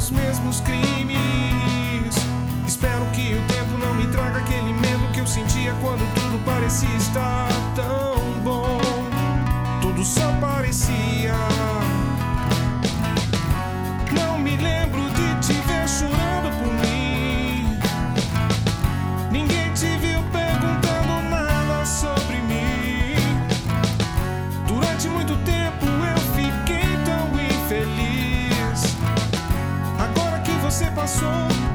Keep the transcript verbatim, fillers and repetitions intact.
os mesmos crimes. Espero que o tempo não me traga aquele medo que eu sentia quando tudo parecia estar tão bom. Tudo só parecia. Não me lembro de te ver chorando por mim. Ninguém te viu perguntando nada sobre mim. Durante muito tempo eu fiquei tão infeliz. Agora que você passou,